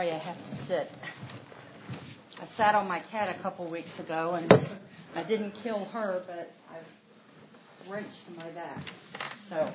sorry I have to sit. I sat on my cat a couple weeks ago, and I didn't kill her, but I wrenched my back. So,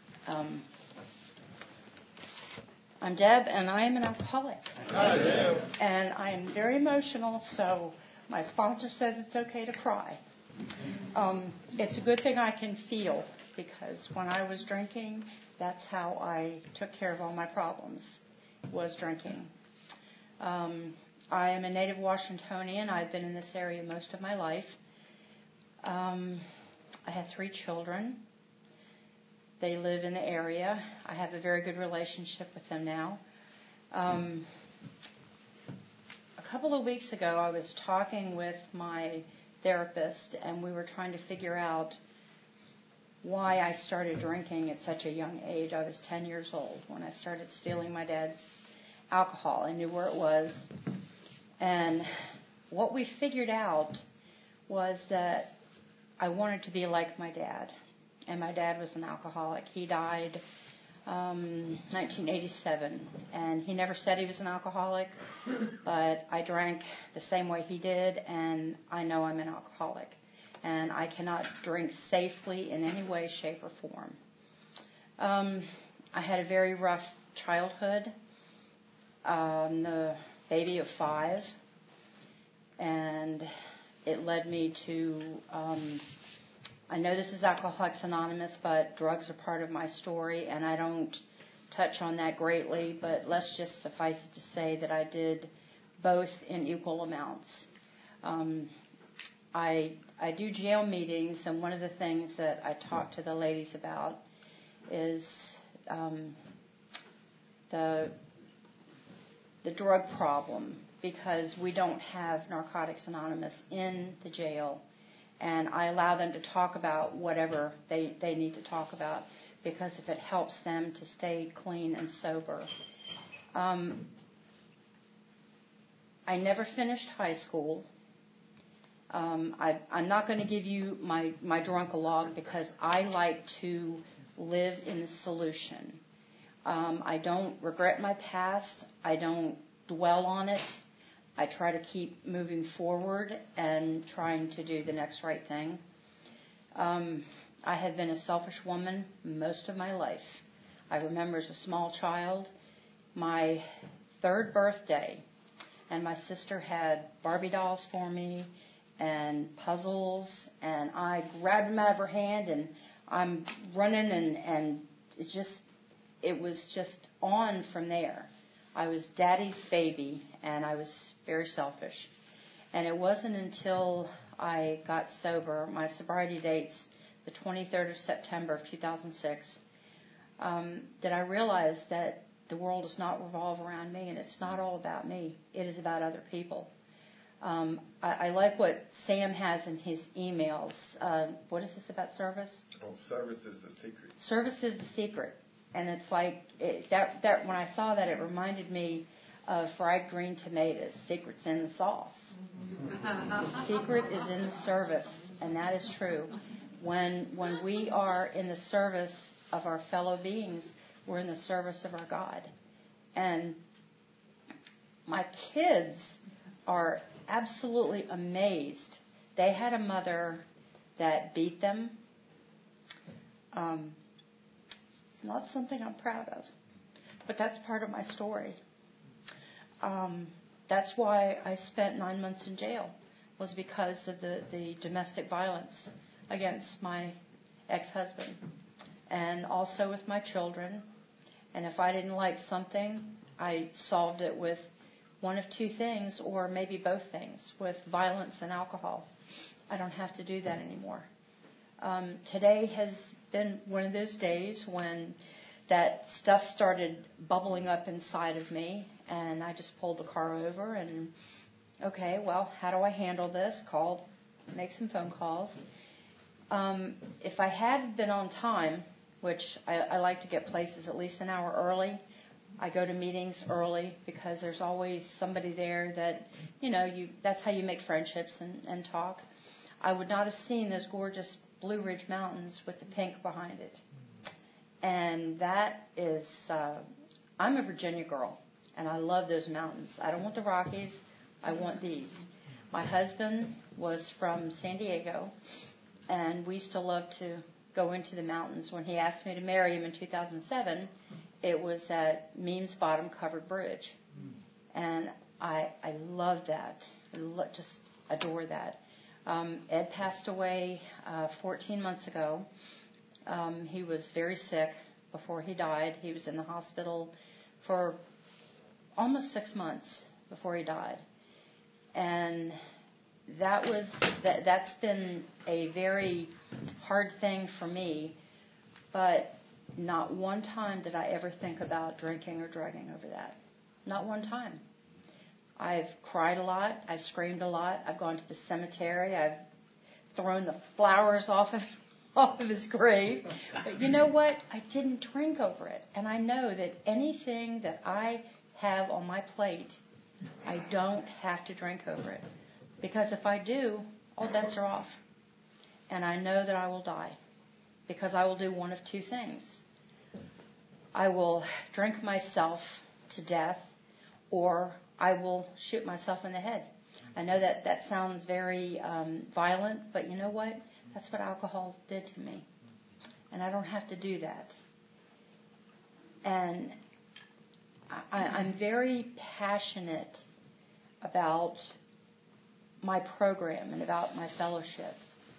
I'm Deb, and I am an alcoholic. And I am very emotional, so my sponsor says it's okay to cry. It's a good thing I can feel, because when I was drinking, that's how I took care of all my problems, was drinking. I am a native Washingtonian. I've been in this area most of my life. I have 3 children. They live in the area. I have a very good relationship with them now. A couple of weeks ago, I was talking with my therapist, and we were trying to figure out why I started drinking at such a young age. I was 10 years old when I started stealing my dad's alcohol. I knew where it was. And what we figured out was that I wanted to be like my dad. And my dad was an alcoholic. He died 1987. And he never said he was an alcoholic, but I drank the same way he did, and I know I'm an alcoholic. And I cannot drink safely in any way, shape, or form. I had a very rough childhood. The baby of 5, and it led me to, I know this is Alcoholics Anonymous, but drugs are part of my story, and I don't touch on that greatly, but let's just suffice it to say that I did both in equal amounts. I do jail meetings, and one of the things that I talk to the ladies about is the drug problem, because we don't have Narcotics Anonymous in the jail, and I allow them to talk about whatever they need to talk about, because if it helps them to stay clean and sober. I never finished high school. I'm not going to give you my drunk-a-log, because I like to live in the solution. I don't regret my past. I don't dwell on it. I try to keep moving forward and trying to do the next right thing. I have been a selfish woman most of my life. I remember as a small child, my 3rd birthday, and my sister had Barbie dolls for me and puzzles, and I grabbed them out of her hand, and I'm running, and it was just on from there. I was Daddy's baby, and I was very selfish. And it wasn't until I got sober, my sobriety date's the 23rd of September of 2006, that I realized that the world does not revolve around me, and it's not all about me. It is about other people. I like what Sam has in his emails. What is this about service? Service is the secret. Service is the secret. And it's like, that when I saw that, it reminded me of fried green tomatoes. Secret's in the sauce. The secret is in the service, and that is true. When we are in the service of our fellow beings, we're in the service of our God. And my kids are absolutely amazed. They had a mother that beat them. It's not something I'm proud of, but that's part of my story. That's why I spent 9 months in jail, was because of the domestic violence against my ex-husband, and also with my children. And if I didn't like something, I solved it with one of 2 things, or maybe both things, with violence and alcohol. I don't have to do that anymore. Today has been one of those days when that stuff started bubbling up inside of me, and I just pulled the car over and, okay, well, how do I handle this? Make some phone calls. If I had been on time, which I like to get places at least an hour early, I go to meetings early, because there's always somebody there that, that's how you make friendships and talk. I would not have seen those gorgeous Blue Ridge Mountains with the pink behind it. And that is, I'm a Virginia girl, And I love those mountains. I don't want the Rockies. I want these. My husband was from San Diego, and we used to love to go into the mountains. When he asked me to marry him in 2007, it was at Means Bottom Covered Bridge. And I love that. Just adore that. Ed passed away 14 months ago. He was very sick before he died. He was in the hospital for almost 6 months before he died. And that's been a very hard thing for me, but not one time did I ever think about drinking or drugging over that. Not one time. I've cried a lot. I've screamed a lot. I've gone to the cemetery. I've thrown the flowers off of his grave. But you know what? I didn't drink over it. And I know that anything that I have on my plate, I don't have to drink over it. Because if I do, all bets are off. And I know that I will die. Because I will do one of two things. I will drink myself to death, or I will shoot myself in the head. I know that sounds very violent, but you know what? That's what alcohol did to me. And I don't have to do that. And I'm very passionate about my program and about my fellowship.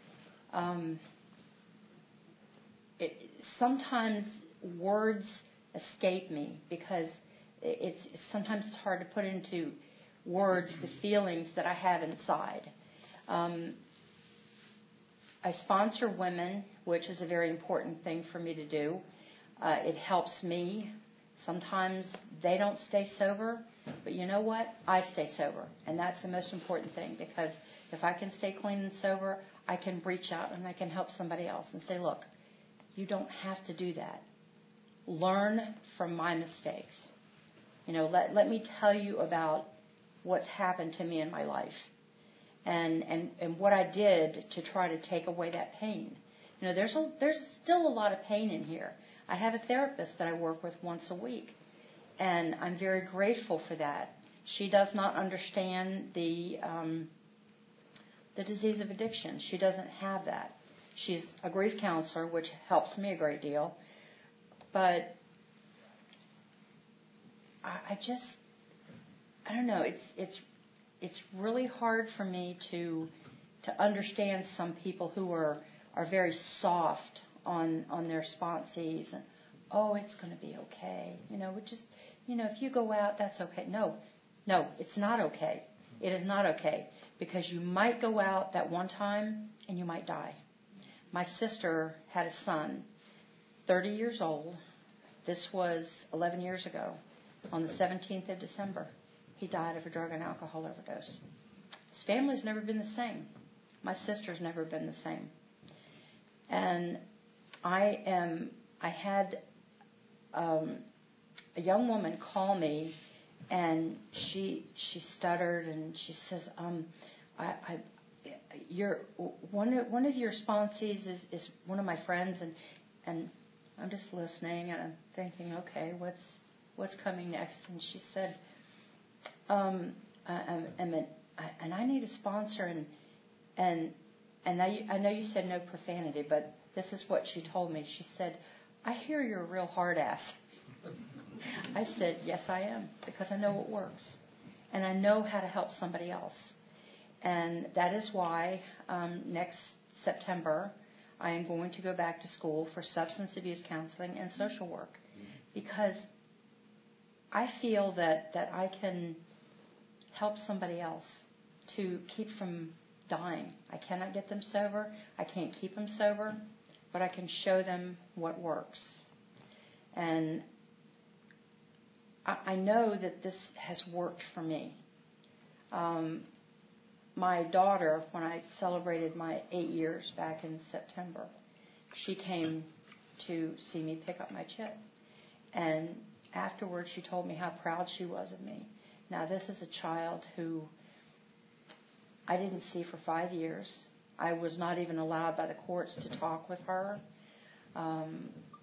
Sometimes words escape me because sometimes it's hard to put into words the feelings that I have inside. I sponsor women, which is a very important thing for me to do. It helps me. Sometimes they don't stay sober, but you know what? I stay sober, and that's the most important thing, because if I can stay clean and sober, I can reach out and I can help somebody else and say, look, you don't have to do that. Learn from my mistakes. Let me tell you about what's happened to me in my life and what I did to try to take away that pain. There's still a lot of pain in here. I have a therapist that I work with once a week, and I'm very grateful for that. She does not understand the disease of addiction. She doesn't have that. She's a grief counselor, which helps me a great deal. But I don't know. It's really hard for me to understand some people who are very soft on their sponsees and, oh, it's going to be okay. If you go out, that's okay. No, it's not okay. It is not okay, because you might go out that one time and you might die. My sister had a son, 30 years old. This was 11 years ago. On the 17th of December, he died of a drug and alcohol overdose. His family's never been the same. My sister's never been the same. And I had a young woman call me, and she stuttered, and she says, one of your sponsees is one of my friends, and I'm just listening, and I'm thinking, okay, what's coming next? And she said, and I need a sponsor, and I know you said no profanity, but this is what she told me. She said, I hear you're a real hard ass. I said, yes, I am, because I know what works, and I know how to help somebody else. And that is why next September I am going to go back to school for substance abuse counseling and social work, because I feel that I can help somebody else to keep from dying. I cannot get them sober. I can't keep them sober, but I can show them what works. And I know that this has worked for me. My daughter, when I celebrated my 8 years back in September, she came to see me pick up my chip. And afterwards, she told me how proud she was of me. Now, this is a child who I didn't see for 5 years. I was not even allowed by the courts to talk with her.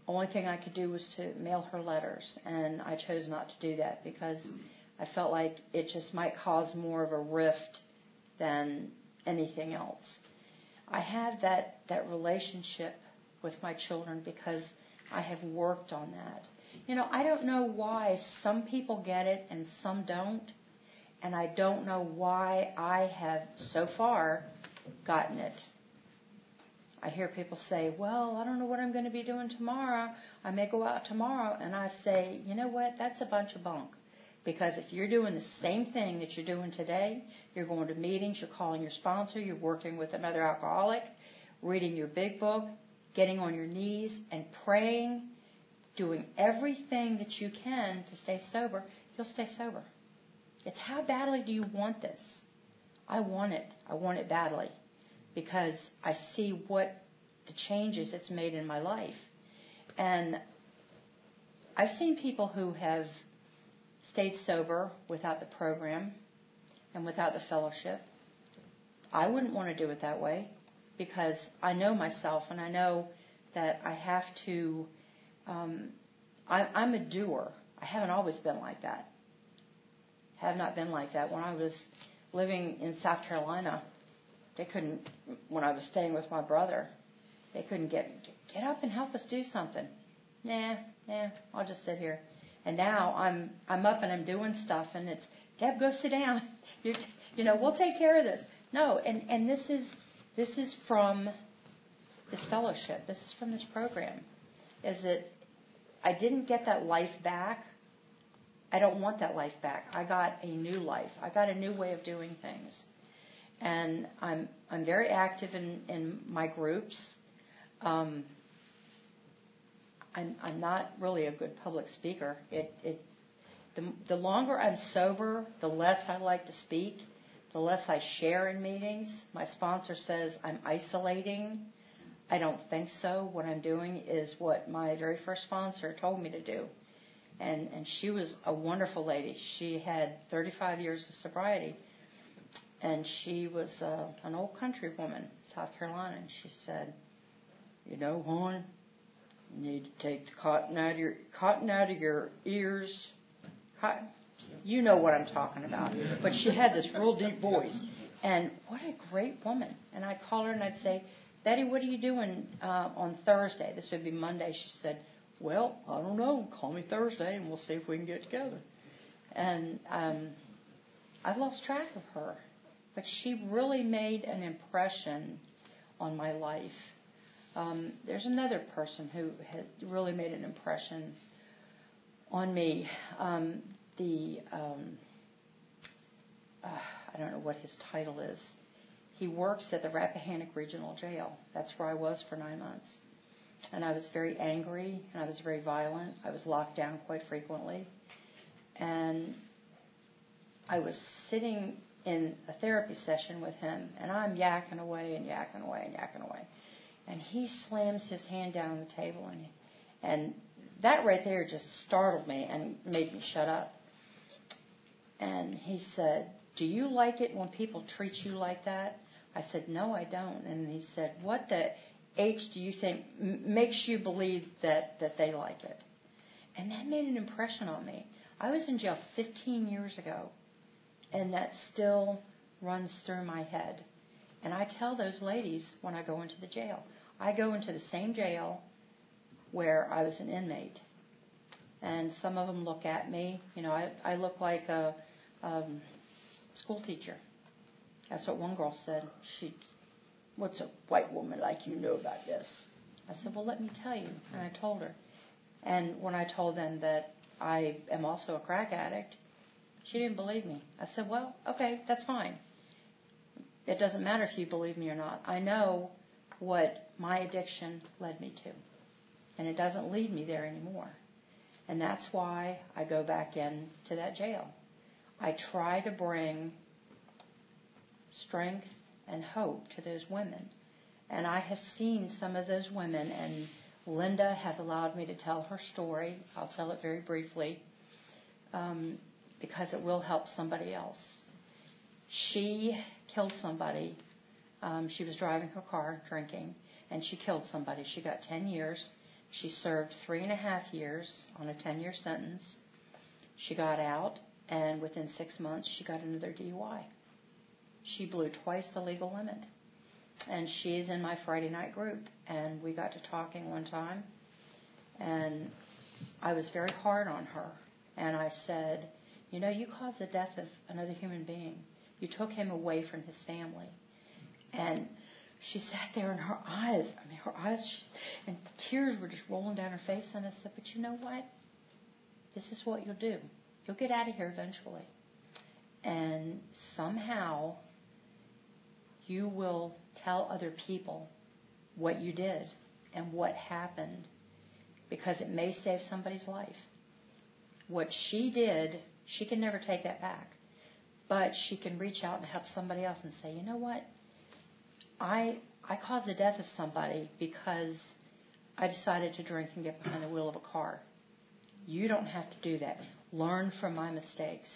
only thing I could do was to mail her letters, and I chose not to do that because I felt like it just might cause more of a rift than anything else. I have that relationship with my children because I have worked on that. I don't know why some people get it and some don't, and I don't know why I have so far gotten it. I hear people say, well, I don't know what I'm going to be doing tomorrow. I may go out tomorrow. And I say, you know what? That's a bunch of bunk. Because if you're doing the same thing that you're doing today, you're going to meetings, you're calling your sponsor, you're working with another alcoholic, reading your big book, getting on your knees and praying, doing everything that you can to stay sober, you'll stay sober. It's how badly do you want this? I want it. I want it badly because I see what the changes it's made in my life. And I've seen people who have stayed sober without the program and without the fellowship. I wouldn't want to do it that way because I know myself and I know that I have to, I'm a doer. I haven't always been like that. Have not been like that. When I was living in South Carolina, they couldn't, when I was staying with my brother, they couldn't get up and help us do something. Nah, I'll just sit here. And now I'm up and I'm doing stuff, and it's, Deb, go sit down. We'll take care of this. No, and this is from this fellowship. This is from this program. Is that I didn't get that life back. I don't want that life back. I got a new life. I got a new way of doing things. And I'm very active in my groups. I'm not really a good public speaker. The longer I'm sober, the less I like to speak, the less I share in meetings. My sponsor says I'm isolating. I don't think so. What I'm doing is what my very first sponsor told me to do. And she was a wonderful lady. She had 35 years of sobriety. And she was an old country woman, South Carolina. And she said, hon, you need to take the cotton out of your ears. You know what I'm talking about. But she had this real deep voice. And what a great woman. And I'd call her and I'd say, Betty, what are you doing on Thursday? This would be Monday. She said, well, I don't know. Call me Thursday and we'll see if we can get together. And I've lost track of her. But she really made an impression on my life. There's another person who has really made an impression on me. I don't know what his title is. He works at the Rappahannock Regional Jail. That's where I was for 9 months. And I was very angry, and I was very violent. I was locked down quite frequently. And I was sitting in a therapy session with him, and I'm yakking away. And he slams his hand down on the table, and that right there just startled me and made me shut up. And he said, do you like it when people treat you like that? I said, no, I don't. And he said, what the H do you think makes you believe that they like it? And that made an impression on me. I was in jail 15 years ago, and that still runs through my head. And I tell those ladies when I go into the jail, I go into the same jail where I was an inmate. And some of them look at me. I look like a school teacher. That's what one girl said. What's a white woman like you know about this? I said, well, let me tell you. And I told her. And when I told them that I am also a crack addict, she didn't believe me. I said, well, okay, that's fine. It doesn't matter if you believe me or not. I know what my addiction led me to. And it doesn't lead me there anymore. And that's why I go back into that jail. I try to bring strength and hope to those women. And I have seen some of those women, and Linda has allowed me to tell her story. I'll tell it very briefly because it will help somebody else. She killed somebody. She was driving her car, drinking, and she killed somebody. She got 10 years. She served 3.5 years on a 10-year sentence. She got out, and within 6 months, she got another DUI. She blew twice the legal limit. And she's in my Friday night group, and we got to talking one time, and I was very hard on her. And I said, you know, you caused the death of another human being. You took him away from his family. And she sat there, and her eyes, and the tears were just rolling down her face. And I said, but you know what? This is what you'll do. You'll get out of here eventually. And somehow you will tell other people what you did and what happened, because it may save somebody's life. What she did, she can never take that back. But she can reach out and help somebody else and say, you know what? I caused the death of somebody because I decided to drink and get behind the wheel of a car. You don't have to do that. Learn from my mistakes.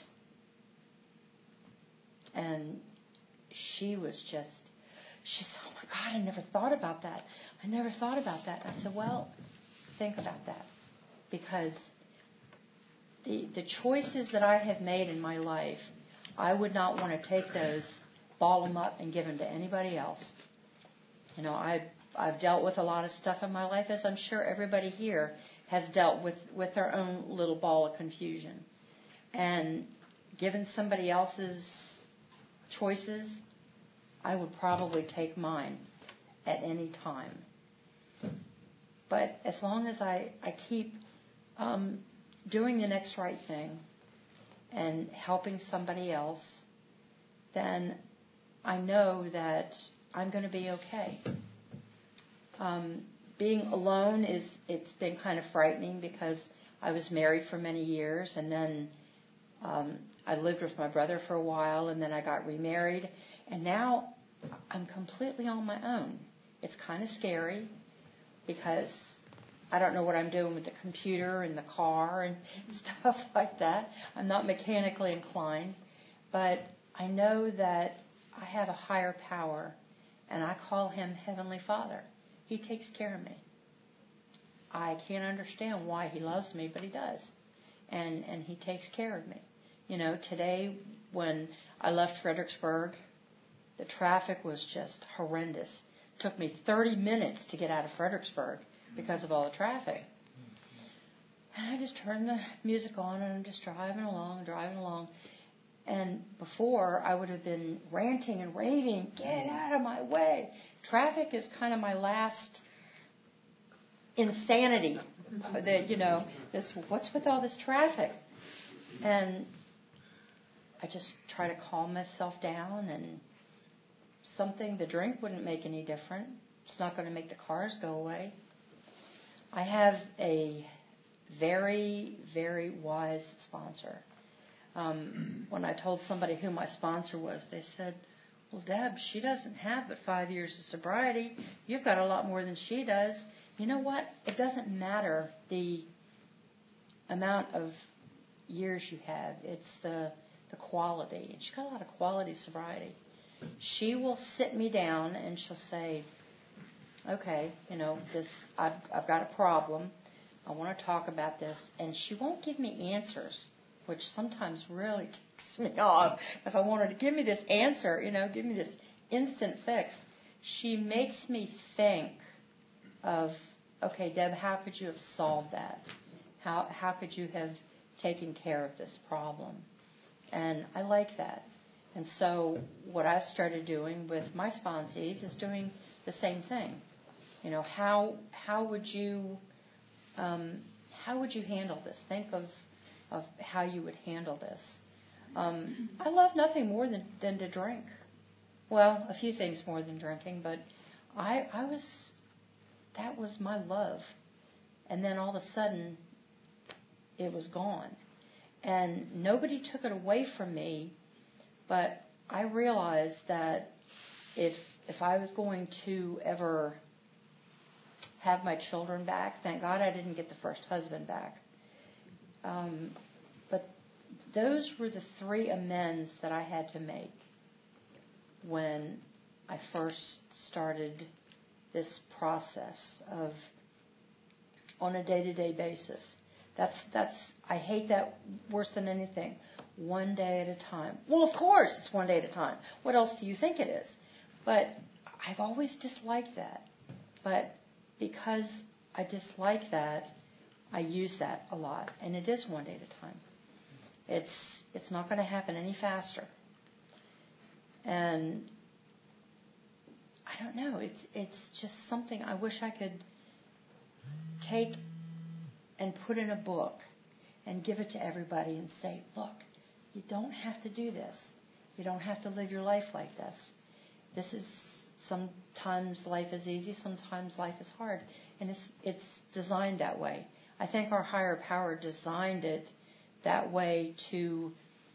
And she said, oh my God, I never thought about that. And I said, well, think about that. Because the choices that I have made in my life, I would not want to take those, ball them up, and give them to anybody else. You know, I've dealt with a lot of stuff in my life, as I'm sure everybody here has dealt with their own little ball of confusion. And given somebody else's choices, I would probably take mine at any time. But as long as I keep doing the next right thing and helping somebody else, then I know that I'm going to be okay. Being alone it's been kind of frightening, because I was married for many years, and then I lived with my brother for a while, and then I got remarried, and now I'm completely on my own. It's kind of scary, because I don't know what I'm doing with the computer and the car and stuff like that. I'm not mechanically inclined, but I know that I have a higher power, and I call him Heavenly Father. He takes care of me. I can't understand why he loves me, but he does. And he takes care of me. You know, today when I left Fredericksburg, the traffic was just horrendous. It took me 30 minutes to get out of Fredericksburg because of all the traffic. And I just turned the music on, and I'm just driving along. And before, I would have been ranting and raving, get out of my way. Traffic is kind of my last insanity. That, you know, what's with all this traffic? And I just try to calm myself down, and the drink wouldn't make any difference. It's not going to make the cars go away. I have a very, very wise sponsor. When I told somebody who my sponsor was, they said, well, Deb, she doesn't have but 5 years of sobriety. You've got a lot more than she does. You know what? It doesn't matter the amount of years you have. It's the quality. And she's got a lot of quality sobriety. She will sit me down and she'll say, okay, you know, I've got a problem. I want to talk about this. And she won't give me answers, which sometimes really ticks me off, because I want her to give me this answer, you know, give me this instant fix. She makes me think of, okay, Deb, how could you have solved that? How could you have taken care of this problem? And I like that. And so what I started doing with my sponsees is doing the same thing. You know, how would you handle this? Think of how you would handle this. I love nothing more than to drink. Well, a few things more than drinking, but that was my love. And then all of a sudden, it was gone. And nobody took it away from me, but I realized that if I was going to ever have my children back, thank God I didn't get the first husband back. But those were the 3 amends that I had to make when I first started this process of on a day-to-day basis. That's I hate that worse than anything. One day at a time. Well, of course it's one day at a time. What else do you think it is? But I've always disliked that. But because I dislike that, I use that a lot. And it is one day at a time. It's not going to happen any faster. And I don't know. It's just something I wish I could take and put in a book and give it to everybody and say, look, you don't have to do this. You don't have to live your life like this. This is, sometimes life is easy, sometimes life is hard. And it's designed that way. I think our higher power designed it that way to,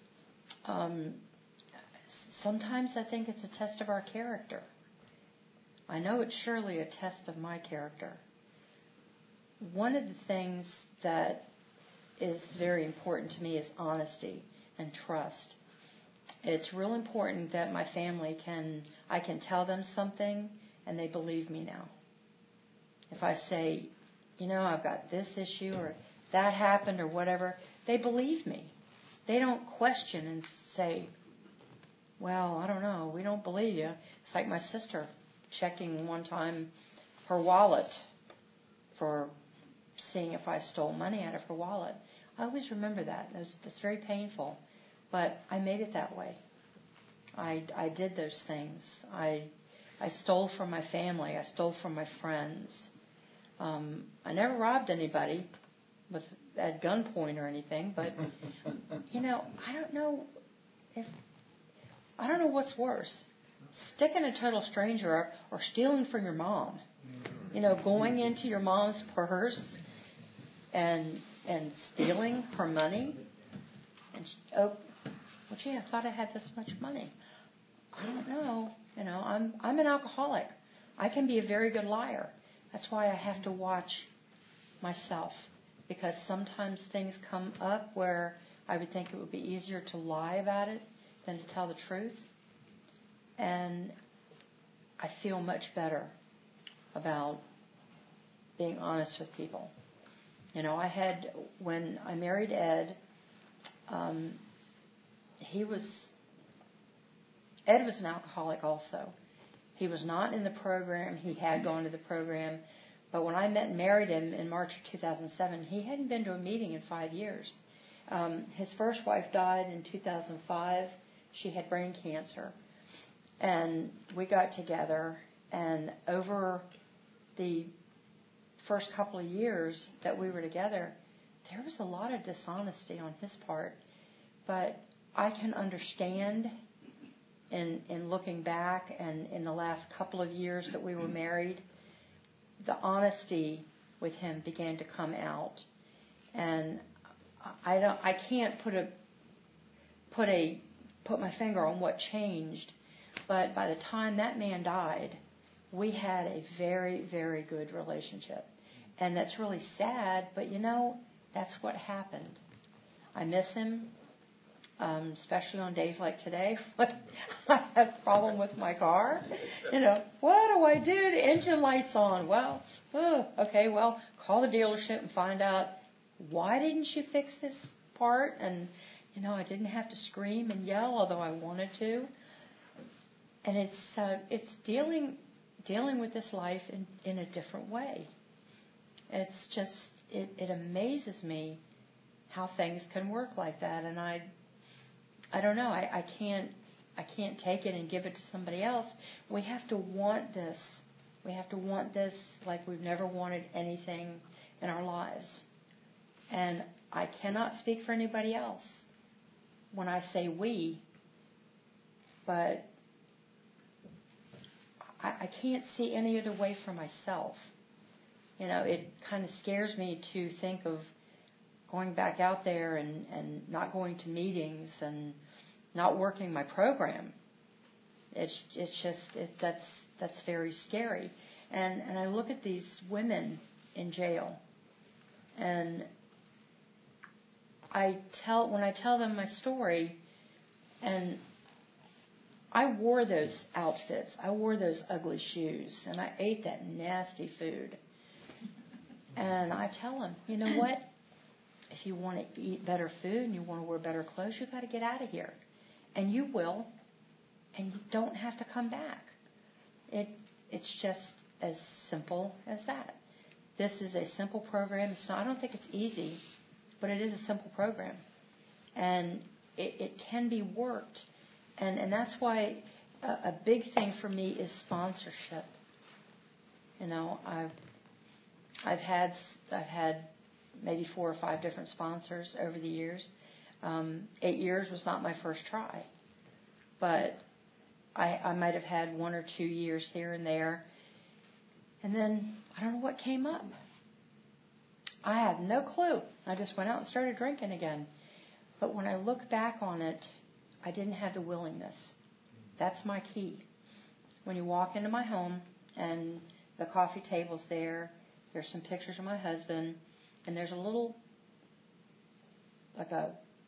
sometimes I think it's a test of our character. I know it's surely a test of my character. One of the things that is very important to me is honesty and trust. It's real important that my family I can tell them something and they believe me now. If I say, I've got this issue or that happened or whatever, they believe me. They don't question and say, well, I don't know, we don't believe you. It's like my sister checking one time her wallet for seeing if I stole money out of her wallet. I always remember that. That's very painful. But I made it that way. I did those things. I stole from my family. I stole from my friends. I never robbed anybody at gunpoint or anything. But, I don't know what's worse. Sticking a total stranger up or stealing from your mom. Going into your mom's purse and stealing her money. And I thought I had this much money. I don't know. I'm an alcoholic. I can be a very good liar. That's why I have to watch myself, because sometimes things come up where I would think it would be easier to lie about it than to tell the truth. And I feel much better about being honest with people. When I married Ed, Ed was an alcoholic also. He was not in the program. He had gone to the program. But when I met and married him in March of 2007, he hadn't been to a meeting in 5 years. His first wife died in 2005. She had brain cancer. And we got together, and over the first couple of years that we were together, there was a lot of dishonesty on his part. But I can understand in looking back and in the last couple of years that we were married, the honesty with him began to come out. And I can't put my finger on what changed, but by the time that man died, we had a very, very good relationship. And that's really sad, but that's what happened. I miss him, especially on days like today when I have a problem with my car. What do I do? The engine light's on. Well, call the dealership and find out, why didn't you fix this part? And, I didn't have to scream and yell, although I wanted to. And it's dealing with this life in a different way. It's just, it amazes me how things can work like that. And I don't know, I can't take it and give it to somebody else. We have to want this. We have to want this like we've never wanted anything in our lives. And I cannot speak for anybody else when I say we, but I can't see any other way for myself. It kind of scares me to think of going back out there and not going to meetings and not working my program. It's just that's very scary. And I look at these women in jail, and when I tell them my story, and I wore those outfits, I wore those ugly shoes, and I ate that nasty food. And I tell them, you know what? If you want to eat better food and you want to wear better clothes, you've got to get out of here. And you will. And you don't have to come back. It's just as simple as that. This is a simple program. It's not, I don't think it's easy, but it is a simple program. And it can be worked. And that's why a big thing for me is sponsorship. You know, I've had maybe 4 or 5 different sponsors over the years. 8 years was not my first try. But I might have had 1 or 2 years here and there. And then I don't know what came up. I had no clue. I just went out and started drinking again. But when I look back on it, I didn't have the willingness. That's my key. When you walk into my home and the coffee table's there's some pictures of my husband, and there's a little, like a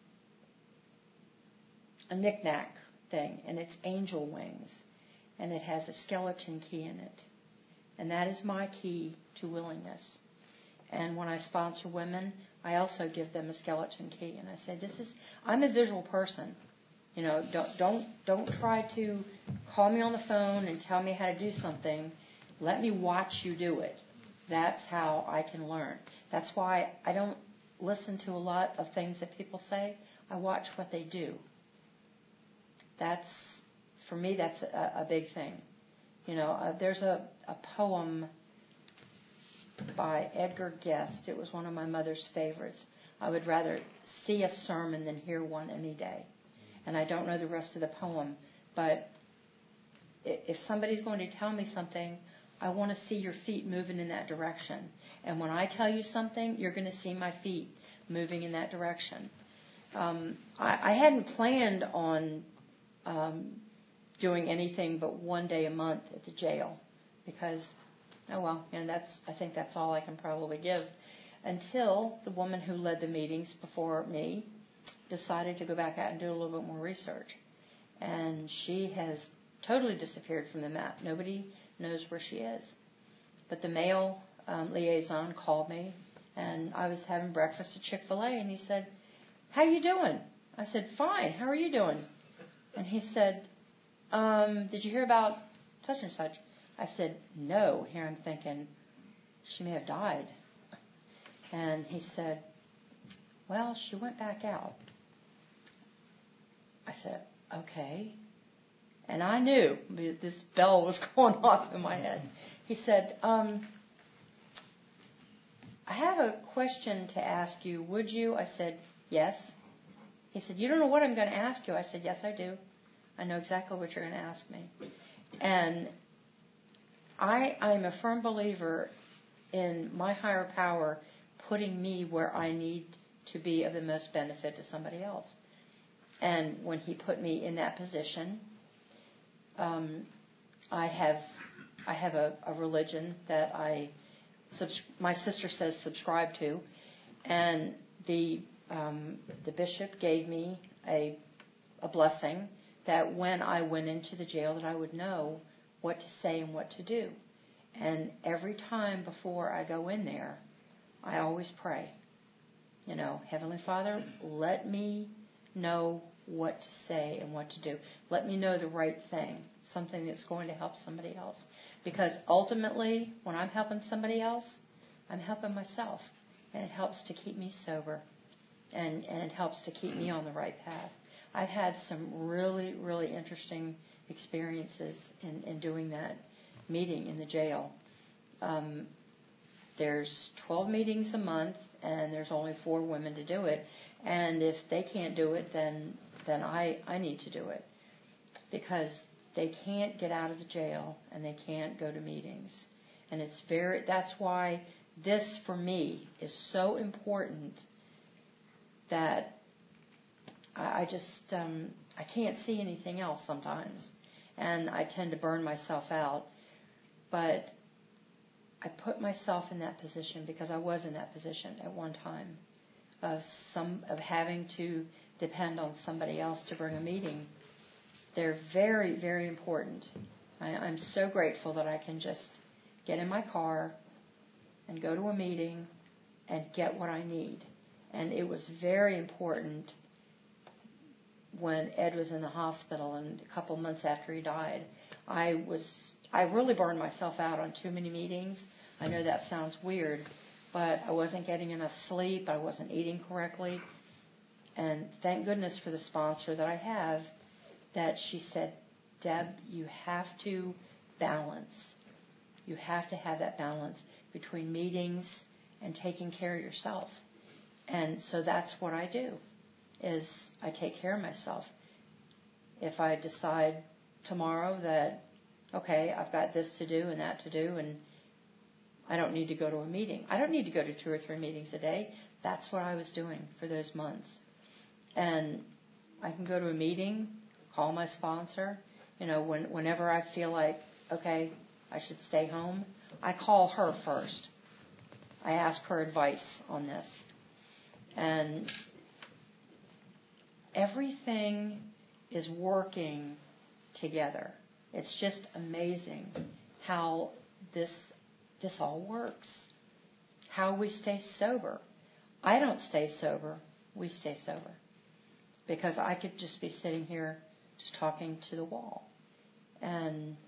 knick-knack thing, and it's angel wings, and it has a skeleton key in it. And that is my key to willingness. And when I sponsor women, I also give them a skeleton key, and I say, I'm a visual person. You know, don't try to call me on the phone and tell me how to do something. Let me watch you do it. That's how I can learn. That's why I don't listen to a lot of things that people say. I watch what they do. For me, that's a big thing. You know, there's a poem by Edgar Guest. It was one of my mother's favorites. I would rather see a sermon than hear one any day. And I don't know the rest of the poem, but if somebody's going to tell me something, I want to see your feet moving in that direction. And when I tell you something, you're going to see my feet moving in that direction. I hadn't planned on doing anything but 1 day a month at the jail because, I think that's all I can probably give, until the woman who led the meetings before me decided to go back out and do a little bit more research. And she has totally disappeared from the map. Nobody knows where she is. But the male liaison called me, and I was having breakfast at Chick-fil-A, and he said, "How you doing?" I said, "Fine. How are you doing?" And he said, "Did you hear about such and such?" I said, "No." Here I'm thinking, she may have died. And he said, "Well, she went back out." I said, "Okay." And I knew this bell was going off in my head. He said, "I have a question to ask you. Would you?" I said, "Yes." He said, "You don't know what I'm going to ask you." I said, "Yes, I do. I know exactly what you're going to ask me." And I'm a firm believer in my higher power putting me where I need to be of the most benefit to somebody else. And when he put me in that position, I have a religion that my sister says subscribe to, and the bishop gave me a blessing that when I went into the jail that I would know what to say and what to do. And every time before I go in there, I always pray. You know, Heavenly Father, let me know what to say and what to do. Let me know the right thing, something that's going to help somebody else. Because ultimately, when I'm helping somebody else, I'm helping myself. And it helps to keep me sober. And it helps to keep me on the right path. I've had some really, really interesting experiences in doing that meeting in the jail. There's 12 meetings a month, and there's only 4 women to do it. And if they can't do it, then I need to do it. Because they can't get out of the jail, and they can't go to meetings. And that's why this, for me, is so important that I just, I can't see anything else sometimes. And I tend to burn myself out. But I put myself in that position because I was in that position at one time of having to depend on somebody else to bring a meeting. They're very, very important. I'm so grateful that I can just get in my car and go to a meeting and get what I need. And it was very important when Ed was in the hospital and a couple months after he died. I really burned myself out on too many meetings. I know that sounds weird, but I wasn't getting enough sleep. I wasn't eating correctly. And thank goodness for the sponsor that I have, that she said, Deb, you have to balance. You have to have that balance between meetings and taking care of yourself. And so that's what I do, is I take care of myself. If I decide tomorrow that, okay, I've got this to do and that to do, and I don't need to go to a meeting. I don't need to go to 2 or 3 meetings a day. That's what I was doing for those months. And I can go to a meeting, call my sponsor. Whenever I feel like, okay, I should stay home, I call her first. I ask her advice on this. And everything is working together. It's just amazing how this all works, how we stay sober. I don't stay sober. We stay sober. Because I could just be sitting here just talking to the wall. And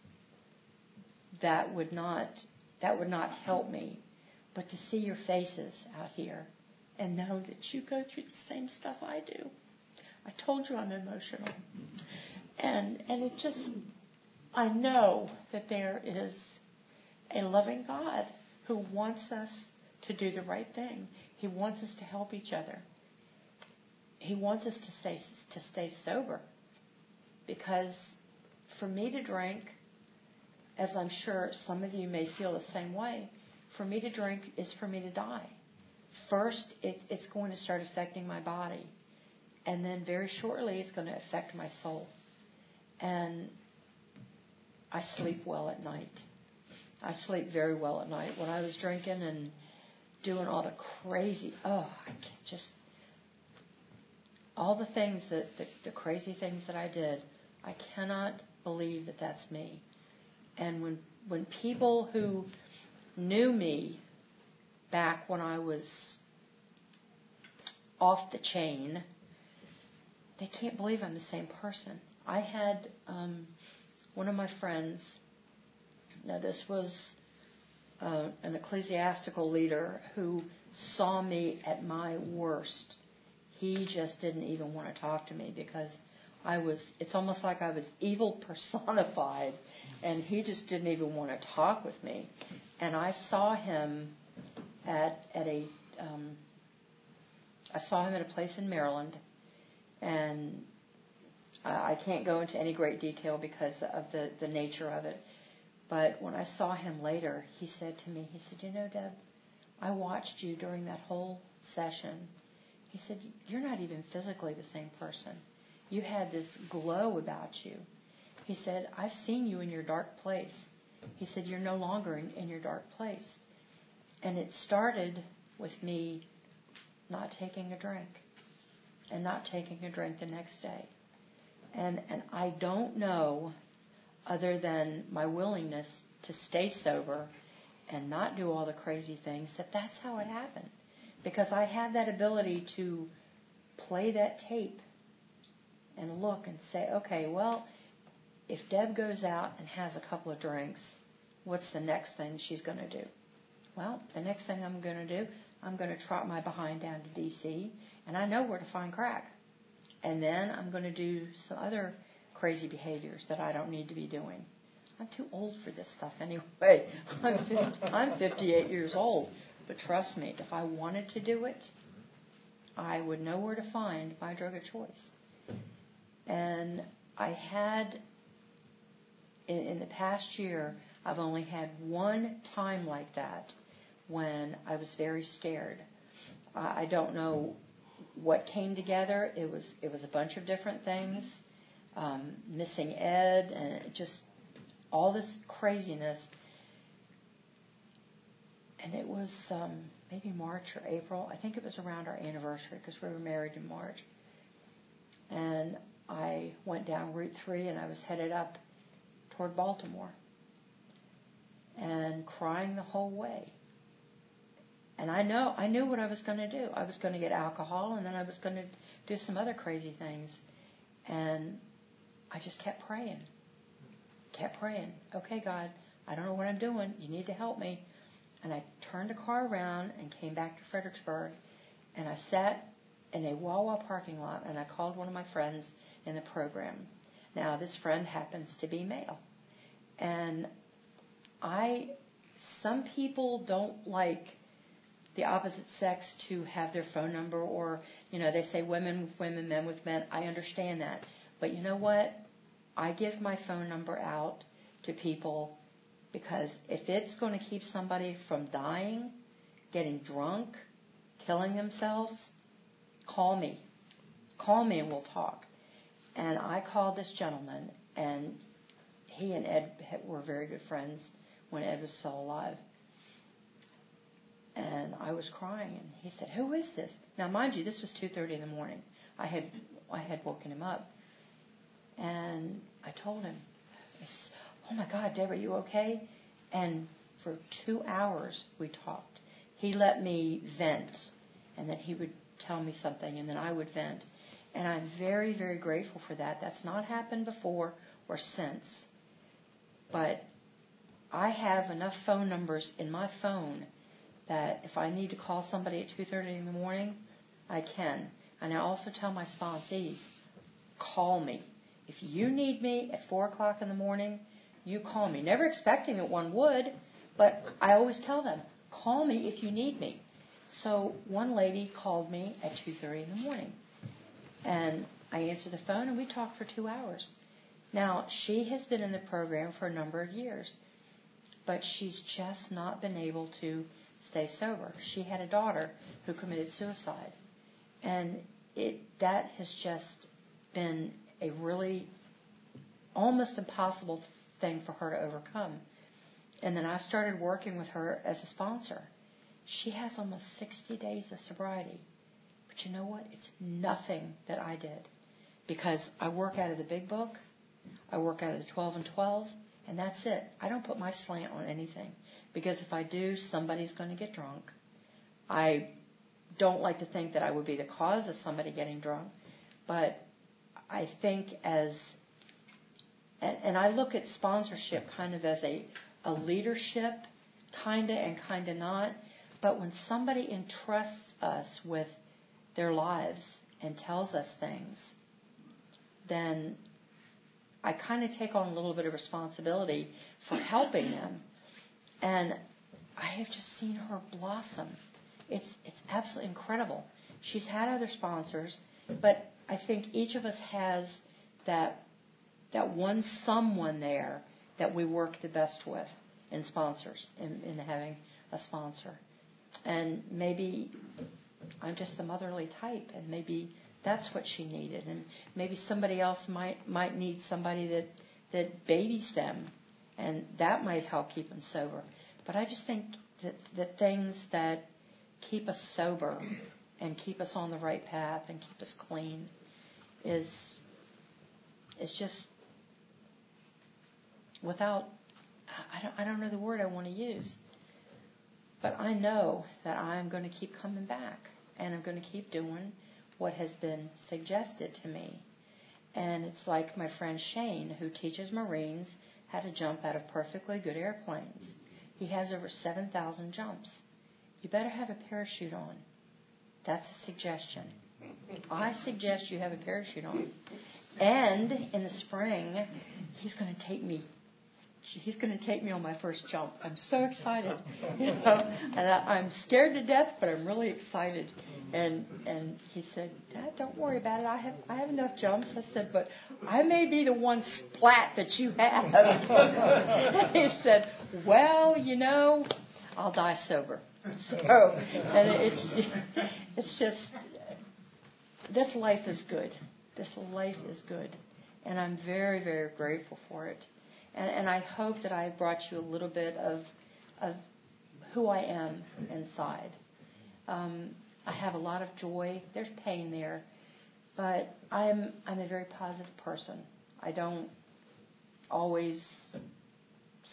that would not help me. But to see your faces out here and know that you go through the same stuff I do. I told you I'm emotional. And it just, I know that there is a loving God who wants us to do the right thing. He wants us to help each other. He wants us to stay sober. Because for me to drink, as I'm sure some of you may feel the same way, for me to drink is for me to die. First, it's going to start affecting my body. And then very shortly, it's going to affect my soul. And I sleep well at night. I sleep very well at night. When I was drinking and doing all the crazy, I can't just, all the things the crazy things that I did, I cannot believe that that's me. And when people who knew me back when I was off the chain, they can't believe I'm the same person. I had one of my friends, now this was an ecclesiastical leader who saw me at my worst. He just didn't even want to talk to me because it's almost like I was evil personified, and he just didn't even want to talk with me. And I saw him at a place in Maryland, and I can't go into any great detail because of the nature of it. But when I saw him later, he said to me, Deb, I watched you during that whole session. He said, you're not even physically the same person. You had this glow about you. He said, I've seen you in your dark place. He said, you're no longer in your dark place. And it started with me not taking a drink and not taking a drink the next day. And I don't know, other than my willingness to stay sober and not do all the crazy things, that's how it happened. Because I have that ability to play that tape and look and say, okay, well, if Deb goes out and has a couple of drinks, what's the next thing she's going to do? Well, the next thing I'm going to do, I'm going to trot my behind down to D.C., and I know where to find crack. And then I'm going to do some other crazy behaviors that I don't need to be doing. I'm too old for this stuff anyway. I'm 58 years old. But trust me, if I wanted to do it, I would know where to find my drug of choice. And I had, in the past year, I've only had one time like that when I was very scared. I don't know what came together. It was a bunch of different things, missing Ed, and just all this craziness. And it was maybe March or April. I think it was around our anniversary because we were married in March. And I went down Route 3 and I was headed up toward Baltimore and crying the whole way. And I knew what I was going to do. I was going to get alcohol, and then I was going to do some other crazy things. And I just kept praying. Okay, God, I don't know what I'm doing. You need to help me. And I turned the car around and came back to Fredericksburg. And I sat in a Wawa parking lot, and I called one of my friends in the program. Now, this friend happens to be male. And some people don't like the opposite sex to have their phone number, or, they say women with women, men with men. I understand that. But you know what? I give my phone number out to people because if it's going to keep somebody from dying, getting drunk, killing themselves, call me. Call me and we'll talk. And I called this gentleman, and he and Ed were very good friends when Ed was still alive. And I was crying, and he said, "Who is this?" Now, mind you, this was 2:30 in the morning. I had woken him up. And I told him, "Oh my God, Deb, are you okay?" And for 2 hours we talked. He let me vent, and then he would tell me something, and then I would vent. And I'm very, very grateful for that. That's not happened before or since. But I have enough phone numbers in my phone that if I need to call somebody at 2:30 in the morning, I can. And I also tell my sponsees, call me. If you need me at 4 o'clock in the morning, you call me. Never expecting that one would, but I always tell them, call me if you need me. So one lady called me at 2:30 in the morning, and I answered the phone, and we talked for 2 hours. Now, she has been in the program for a number of years, but she's just not been able to stay sober. She had a daughter who committed suicide, and that has just been a really almost impossible thing for her to overcome. And then I started working with her as a sponsor. She has almost 60 days of sobriety. But you know what? It's nothing that I did. Because I work out of the big book. I work out of the 12 and 12. And that's it. I don't put my slant on anything. Because if I do, somebody's going to get drunk. I don't like to think that I would be the cause of somebody getting drunk. But I think and I look at sponsorship kind of as a leadership, kind of and kind of not. But when somebody entrusts us with their lives and tells us things, then I kind of take on a little bit of responsibility for helping them. And I have just seen her blossom. It's absolutely incredible. She's had other sponsors, but I think each of us has that one someone there that we work the best with in sponsors, in having a sponsor. And maybe I'm just the motherly type, and maybe that's what she needed. And maybe somebody else might need somebody that babies them, and that might help keep them sober. But I just think that things that keep us sober and keep us on the right path and keep us clean is just without, I don't know the word I want to use, but I know that I'm going to keep coming back, and I'm going to keep doing what has been suggested to me. And it's like my friend Shane, who teaches Marines how to jump out of perfectly good airplanes. He has over 7,000 jumps. You better have a parachute on. That's a suggestion. I suggest you have a parachute on. And in the spring, he's going to take me on my first jump. I'm so excited. And I'm scared to death, but I'm really excited. And he said, "Dad, don't worry about it. I have enough jumps." I said, "But I may be the one splat that you have." He said, "Well, I'll die sober." So, and it's just, this life is good. This life is good. And I'm very, very grateful for it. And I hope that I brought you a little bit of who I am inside. I have a lot of joy. There's pain there. But I'm a very positive person. I don't always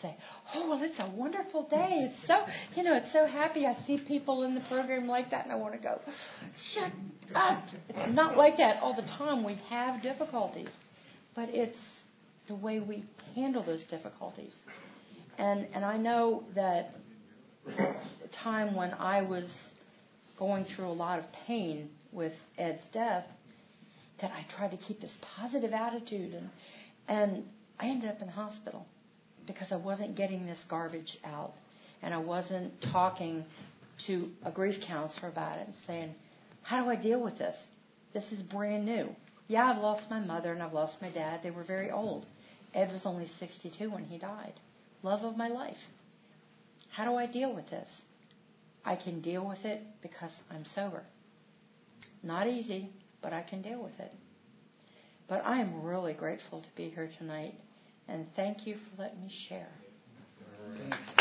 say, oh, well, it's a wonderful day. It's so, it's so happy. I see people in the program like that, and I want to go, shut up. It's not like that all the time. We have difficulties, but it's the way we handle those difficulties. And I know that the time when I was going through a lot of pain with Ed's death, that I tried to keep this positive attitude, and I ended up in the hospital because I wasn't getting this garbage out, and I wasn't talking to a grief counselor about it and saying, how do I deal with this? This is brand new. Yeah, I've lost my mother and I've lost my dad. They were very old. Ed was only 62 when he died. Love of my life. How do I deal with this? I can deal with it because I'm sober. Not easy, but I can deal with it. But I am really grateful to be here tonight, and thank you for letting me share. Thanks.